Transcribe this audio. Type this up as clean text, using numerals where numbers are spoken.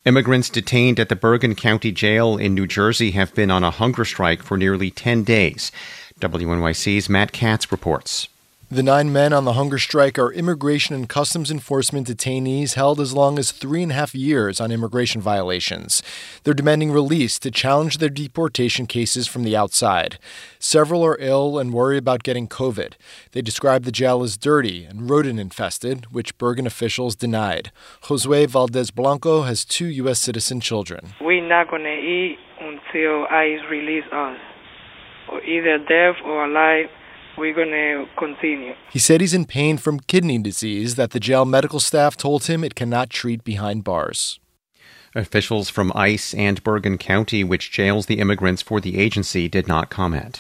Immigrants detained at the Bergen County Jail in New Jersey have been on a hunger strike for nearly 10 days. WNYC's Matt Katz reports. The 9 men on the hunger strike are Immigration and Customs Enforcement detainees held as long as 3.5 years on immigration violations. They're demanding release to challenge their deportation cases from the outside. Several are ill and worry about getting COVID. They describe the jail as dirty and rodent-infested, which Bergen officials denied. Josue Valdez Blanco has 2 U.S. citizen children. We're not going to eat until ICE release us, or either death or alive. We're going to continue. He said he's in pain from kidney disease that the jail medical staff told him it cannot treat behind bars. Officials from ICE and Bergen County, which jails the immigrants for the agency, did not comment.